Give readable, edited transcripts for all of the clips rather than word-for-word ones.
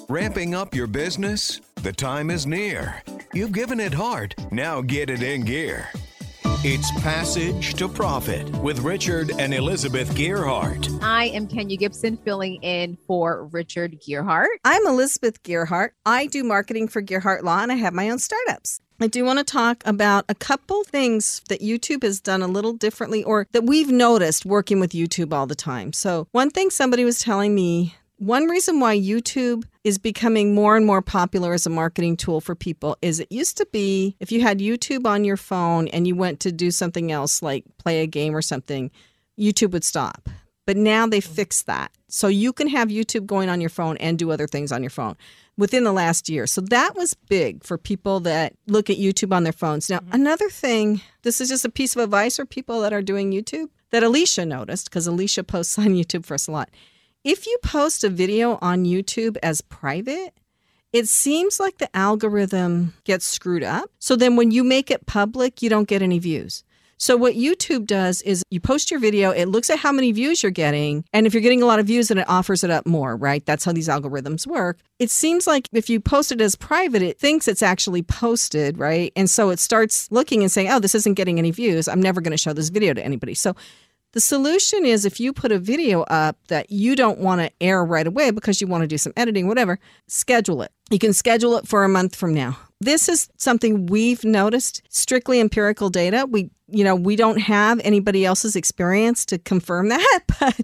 Ramping up your business? The time is near. You've given it heart. Now get it in gear. It's Passage to Profit with Richard and Elizabeth Gearhart. I am Kenya Gibson, filling in for Richard Gearhart. I'm Elizabeth Gearhart. I do marketing for Gearhart Law, and I have my own startups. I do want to talk about a couple things that YouTube has done a little differently, or that we've noticed working with YouTube all the time. So one thing somebody was telling me, one reason why YouTube is becoming more and more popular as a marketing tool for people is it used to be if you had YouTube on your phone and you went to do something else like play a game or something, YouTube would stop. But now they fixed that. So you can have YouTube going on your phone and do other things on your phone within the last year. So that was big for people that look at YouTube on their phones. Now, another thing, this is just a piece of advice for people that are doing YouTube that Alicia noticed, because Alicia posts on YouTube for us a lot. If you post a video on YouTube as private, it seems like the algorithm gets screwed up. So then when you make it public, you don't get any views. So what YouTube does is you post your video, it looks at how many views you're getting, and if you're getting a lot of views, then it offers it up more, right? That's how these algorithms work. It seems like if you post it as private, it thinks it's actually posted, right? And so it starts looking and saying, oh, this isn't getting any views. I'm never going to show this video to anybody. So the solution is if you put a video up that you don't want to air right away because you want to do some editing, whatever, schedule it. You can schedule it for a month from now. This is something we've noticed, strictly empirical data. We don't have anybody else's experience to confirm that,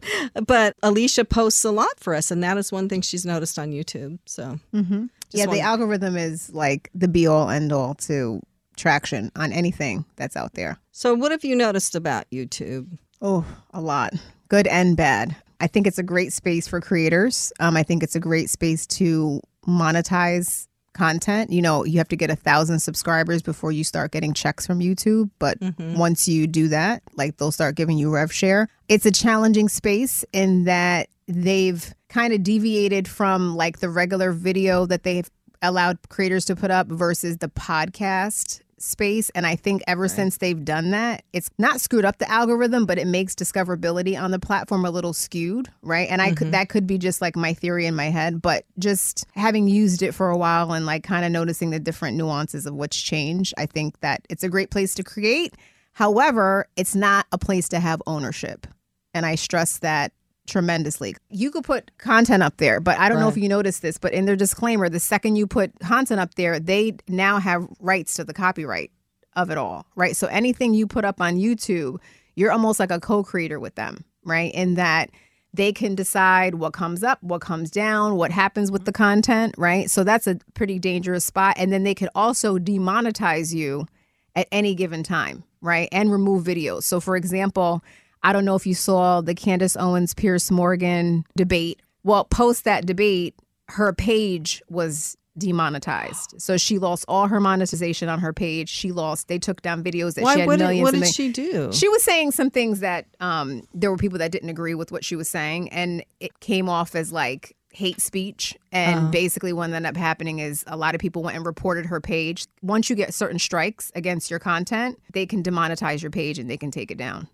but Alicia posts a lot for us, and that is one thing she's noticed on YouTube. So, the algorithm is like the be-all, end-all to traction on anything that's out there. So what have you noticed about YouTube? Oh, a lot. Good and bad. I think it's a great space for creators. I think it's a great space to monetize content. You know, you have to get 1,000 subscribers before you start getting checks from YouTube. But once you do that, like they'll start giving you rev share. It's a challenging space in that they've kind of deviated from like the regular video that they've allowed creators to put up versus the podcast space. And I think ever since they've done that, it's not screwed up the algorithm, but it makes discoverability on the platform a little skewed, right? And that could be just like my theory in my head, but just having used it for a while and like kind of noticing the different nuances of what's changed, I think that it's a great place to create. However, it's not a place to have ownership. And I stress that tremendously. You could put content up there, but I don't know if you noticed this, but in their disclaimer, the second you put content up there, they now have rights to the copyright of it all, right? So anything you put up on YouTube, you're almost like a co-creator with them, right? In that they can decide what comes up, what comes down, what happens with the content, right? So that's a pretty dangerous spot. And then they could also demonetize you at any given time, right? And remove videos. So for example, I don't know if you saw the Candace Owens, Piers Morgan debate. Well, post that debate, her page was demonetized. So she lost all her monetization on her page. They took down videos that she had millions. What did she do? She was saying some things that there were people that didn't agree with what she was saying. And it came off as like hate speech. And basically what ended up happening is a lot of people went and reported her page. Once you get certain strikes against your content, they can demonetize your page and they can take it down.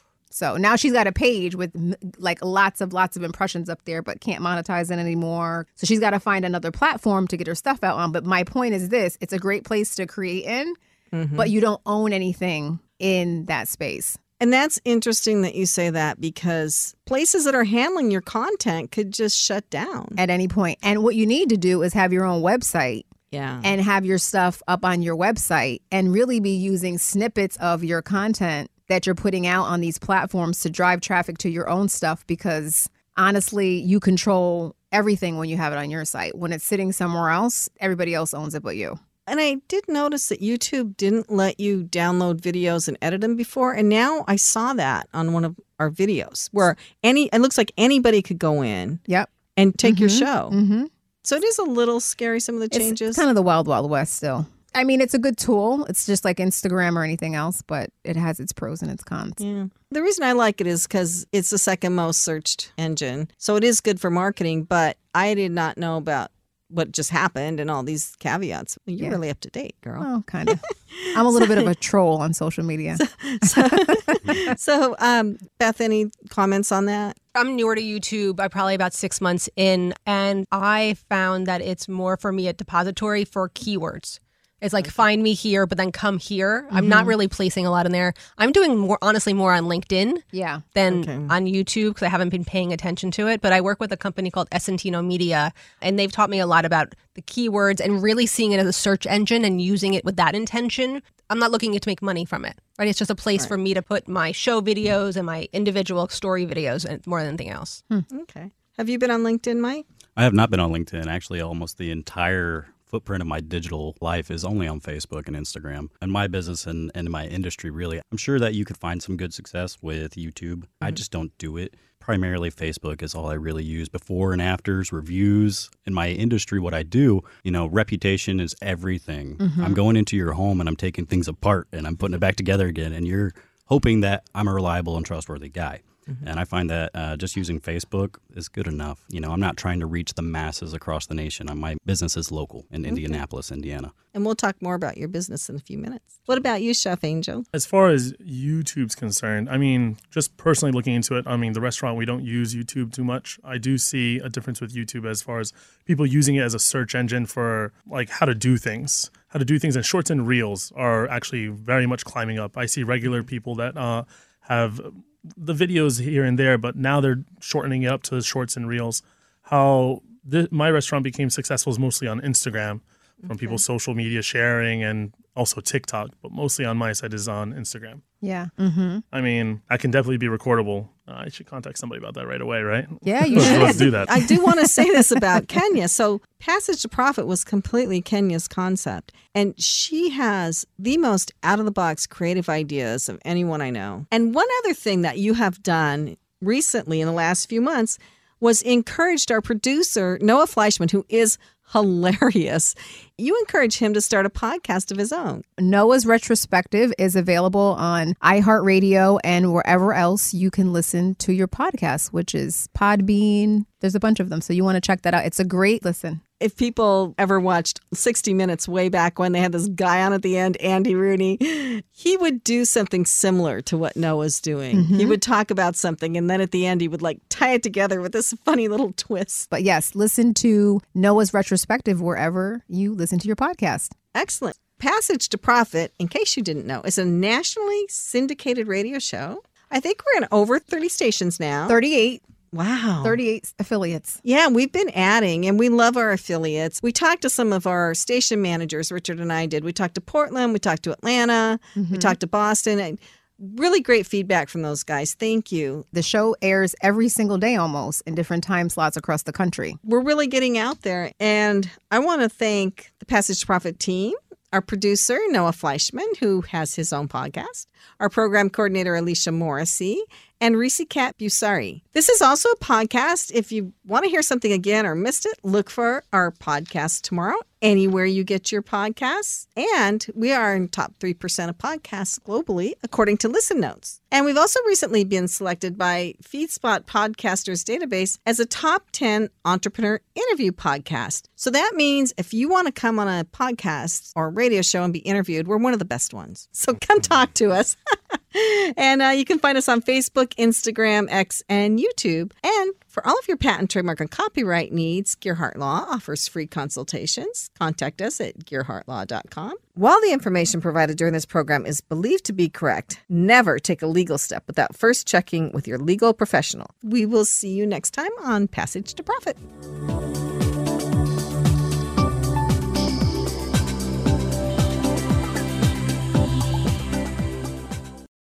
So now she's got a page with like lots of impressions up there, but can't monetize it anymore. So she's got to find another platform to get her stuff out on. But my point is this, it's a great place to create in, but you don't own anything in that space. And that's interesting that you say that because places that are handling your content could just shut down at any point. And what you need to do is have your own website. Yeah. And have your stuff up on your website and really be using snippets of your content that you're putting out on these platforms to drive traffic to your own stuff, because honestly, you control everything when you have it on your site. When it's sitting somewhere else, everybody else owns it but you. And I did notice that YouTube didn't let you download videos and edit them before. And now I saw that on one of our videos where it looks like anybody could go in and take your show. So it is a little scary, some of the changes. It's kind of the wild, wild west still. I mean, it's a good tool. It's just like Instagram or anything else, but it has its pros and its cons. Yeah. The reason I like it is because it's the second most searched engine. So it is good for marketing, but I did not know about what just happened and all these caveats. You're really up to date, girl. Oh, kind of. I'm a little bit of a troll on social media. So, Beth, any comments on that? I'm newer to YouTube. I'm probably about 6 months in, and I found that it's more for me a depository for keywords. It's like find me here, but then come here. I'm not really placing a lot in there. I'm doing more on LinkedIn than on YouTube because I haven't been paying attention to it. But I work with a company called Essentino Media, and they've taught me a lot about the keywords and really seeing it as a search engine and using it with that intention. I'm not looking to make money from it, right? It's just a place for me to put my show videos and my individual story videos and more than anything else. Okay. Have you been on LinkedIn, Mike? I have not been on LinkedIn. Actually, almost the entire footprint of my digital life is only on Facebook and Instagram. And my business and my industry, really, I'm sure that you could find some good success with YouTube. I just don't do it. Primarily, Facebook is all I really use. Before and afters, reviews. In my industry, what I do, reputation is everything. I'm going into your home and I'm taking things apart and I'm putting it back together again. And you're hoping that I'm a reliable and trustworthy guy. And I find that just using Facebook is good enough. I'm not trying to reach the masses across the nation. My business is local in Indianapolis, Indiana. And we'll talk more about your business in a few minutes. What about you, Chef Angel? As far as YouTube's concerned, just personally looking into it, the restaurant, we don't use YouTube too much. I do see a difference with YouTube as far as people using it as a search engine for like how to do things. And shorts and reels are actually very much climbing up. I see regular people that have the videos here and there, but now they're shortening it up to shorts and reels. How my restaurant became successful is mostly on Instagram, from people's social media sharing, and also TikTok, but mostly on my side is on Instagram. Yeah. I can definitely be recordable. I should contact somebody about that right away, right? Yeah, you should. Let's do that. I do want to say this about Kenya. So Passage to Profit was completely Kenya's concept. And she has the most out-of-the-box creative ideas of anyone I know. And one other thing that you have done recently in the last few months was encouraged our producer, Noah Fleischman, who is hilarious. You encourage him to start a podcast of his own. Noah's Retrospective is available on iHeartRadio and wherever else you can listen to your podcast, which is Podbean. There's a bunch of them, so you want to check that out. It's a great listen. If people ever watched 60 Minutes way back when they had this guy on at the end, Andy Rooney, he would do something similar to what Noah's doing. He would talk about something, and then at the end, he would tie it together with this funny little twist. But yes, listen to Noah's Retrospective wherever you listen to your podcast. Excellent. Passage to Profit, in case you didn't know, is a nationally syndicated radio show. I think we're in over 30 stations now. 38. Wow. 38 affiliates. Yeah, we've been adding, and we love our affiliates. We talked to some of our station managers, Richard and I did. We talked to Portland, we talked to Atlanta, we talked to Boston, and really great feedback from those guys. Thank you. The show airs every single day almost in different time slots across the country. We're really getting out there, and I want to thank the Passage to Profit team, our producer, Noah Fleischman, who has his own podcast, our program coordinator, Alicia Morrissey, and Reese Kat Busari. This is also a podcast. If you want to hear something again or missed it, look for our podcast tomorrow, anywhere you get your podcasts. And we are in top 3% of podcasts globally, according to Listen Notes. And we've also recently been selected by FeedSpot Podcasters Database as a top 10 entrepreneur interview podcast. So that means if you want to come on a podcast or a radio show and be interviewed, we're one of the best ones. So come talk to us. And you can find us on Facebook, Instagram, X, and YouTube. And for all of your patent, trademark, and copyright needs, Gearhart Law offers free consultations. Contact us at gearhartlaw.com. While the information provided during this program is believed to be correct, never take a legal step without first checking with your legal professional. We will see you next time on Passage to Profit.